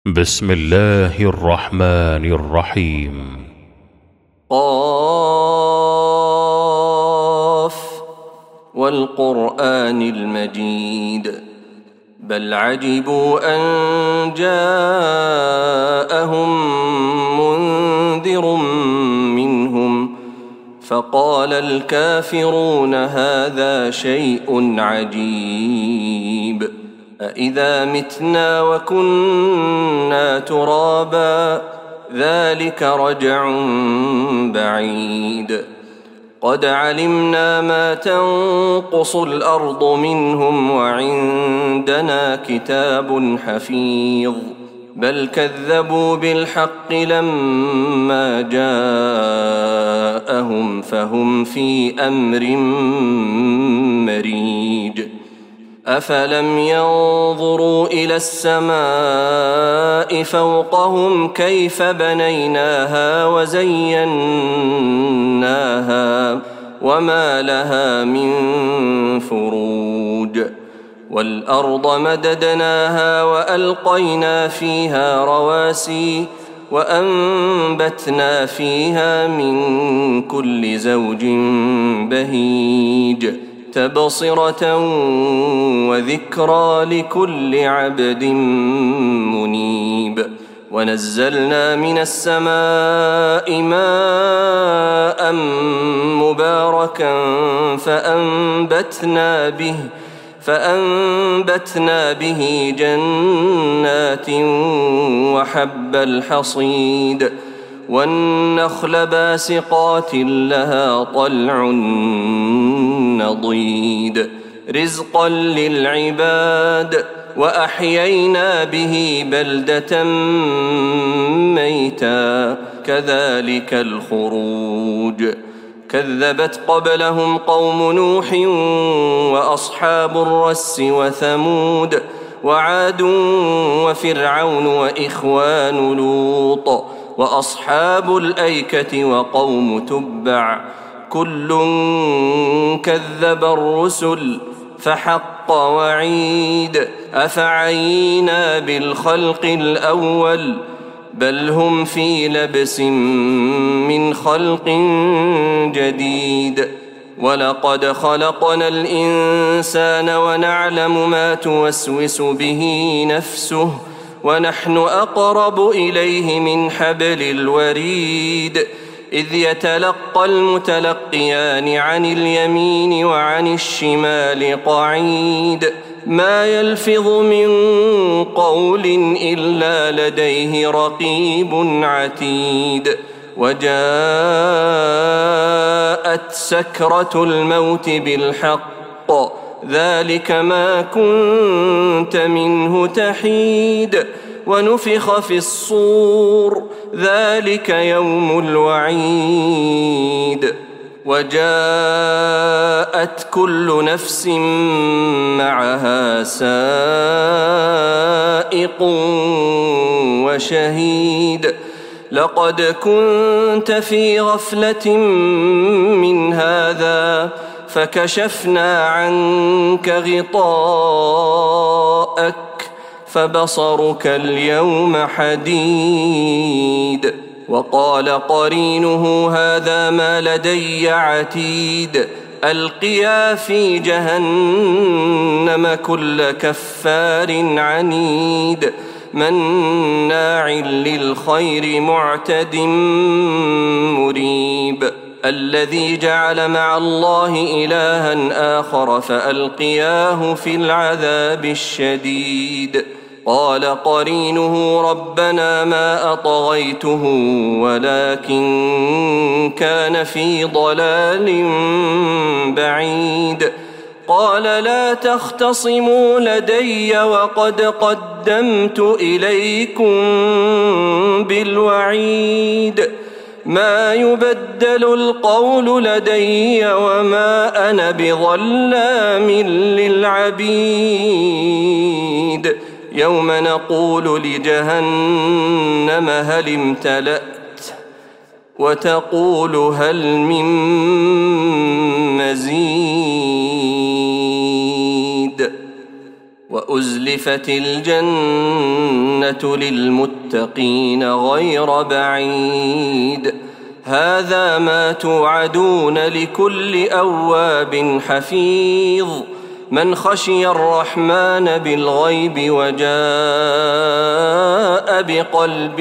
بسم الله الرحمن الرحيم. قاف والقرآن المجيد بل عجبوا أن جاءهم منذر منهم فقال الكافرون هذا شيء عجيب أإذا متنا وكنا ترابا ذلك رجع بعيد قد علمنا ما تنقص الأرض منهم وعندنا كتاب حفيظ بل كذبوا بالحق لما جاءهم فهم في أمر مريج أفلم ينظروا إلى السماء فوقهم كيف بنيناها وزيناها وما لها من فروج والأرض مددناها وألقينا فيها رواسي وأنبتنا فيها من كل زوج بهيج تبصرة وذكرى لكل عبد منيب ونزلنا من السماء ماء مباركا فأنبتنا به جنات وحب الحصيد والنخل باسقات لها طلع نضيد رزقا للعباد وأحيينا به بلدة ميتا كذلك الخروج كذبت قبلهم قوم نوح وأصحاب الرس وثمود وعاد وفرعون وإخوان لوط وأصحاب الأيكة وقوم تبع كل كذب الرسل فحق وعيد أفعينا بالخلق الأول بل هم في لبس من خلق جديد ولقد خلقنا الإنسان ونعلم ما توسوس به نفسه ونحن أقرب إليه من حبل الوريد إذ يتلقى المتلقيان عن اليمين وعن الشمال قعيد ما يلفظ من قول إلا لديه رقيب عتيد وجاءت سكرة الموت بالحق ذلك ما كنت منه تحيد ونفخ في الصور ذلك يوم الوعيد وجاءت كل نفس معها سائق وشهيد لقد كنت في غفلة من هذا فكشفنا عنك غطاءك فبصرك اليوم حديد وقال قرينه هذا ما لدي عتيد ألقيا في جهنم كل كفار عنيد مناع للخير معتد مريب الذي جعل مع الله إلها آخر فألقياه في العذاب الشديد قال قرينه ربنا ما أطغيته ولكن كان في ضلال بعيد قال لا تختصموا لدي وقد قدمت إليكم بالوعيد ما يبدل القول لدي وما أنا بظلام للعبيد يوم نقول لجهنم هل امتلأت وتقول هل من مزيد وأزلفت الجنة للمتقين غير بعيد هذا ما توعدون لكل أواب حفيظ من خشي الرحمن بالغيب وجاء بقلب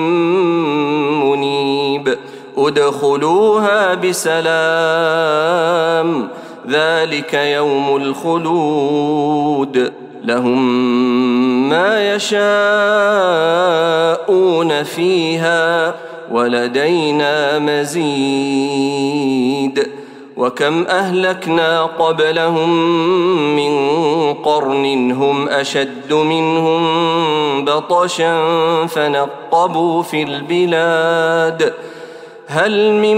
منيب ادخلوها بسلام ذلك يوم الخلود لهم ما يشاءون فيها ولدينا مزيد وكم أهلكنا قبلهم من قرن هم أشد منهم بطشا فنقبوا في البلاد هل من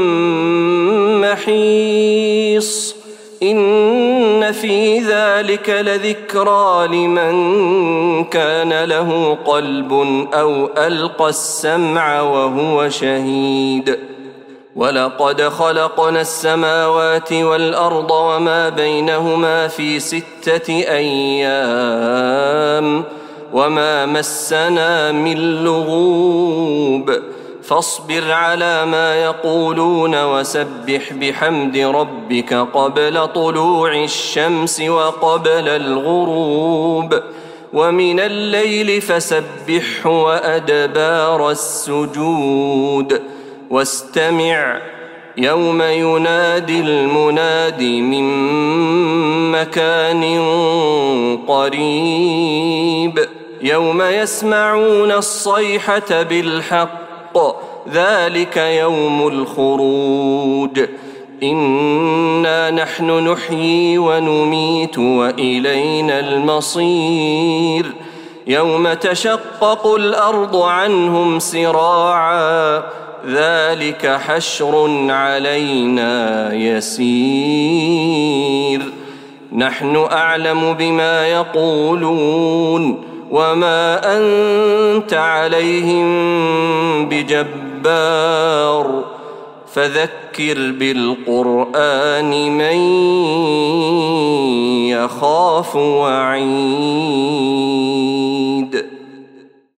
محيص إن في ذلك لذكرى لمن كان له قلب أو ألقى السمع وهو شهيد ولقد خلقنا السماوات والأرض وما بينهما في 6 أيام وما مسنا من لغوب فاصبر على ما يقولون وسبح بحمد ربك قبل طلوع الشمس وقبل الغروب ومن الليل فسبحه وأدبار السجود واستمع يوم ينادي المناد من مكان قريب يوم يسمعون الصيحة بالحق ذلك يوم الخروج إنا نحن نحيي ونميت وإلينا المصير يوم تشقق الأرض عنهم سراعا ذلك حشر علينا يسير نحن أعلم بما يقولون وما أنت عليهم بجبار فذكر بالقرآن من يخاف وعيد